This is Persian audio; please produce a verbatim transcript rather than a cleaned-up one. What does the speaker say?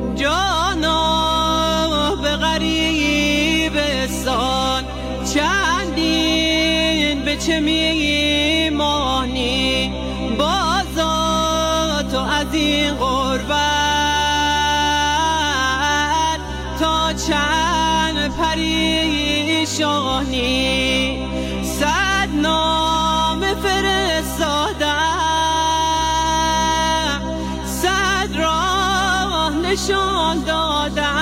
جانا به غریبستان چندین به چه میمانی بازا تو از این غربت تا چند پریشانی صد نامه فرستادم صد راه نشان دادم